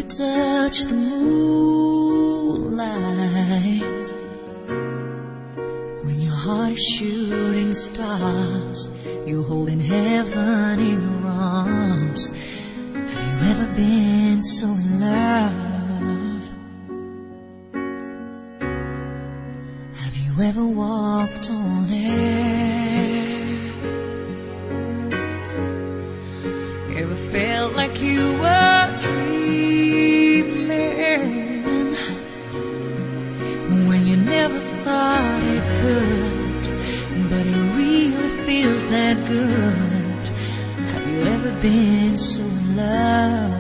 touch the moonlight, when your heart is shooting stars, you're holding heaven in your arms. Have you ever been so in love? Have you ever walked on air? Ever felt like you were dreaming when you never thought it could, but it really feels that good? Have you ever been so in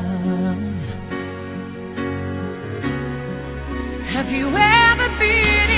love? Have you ever been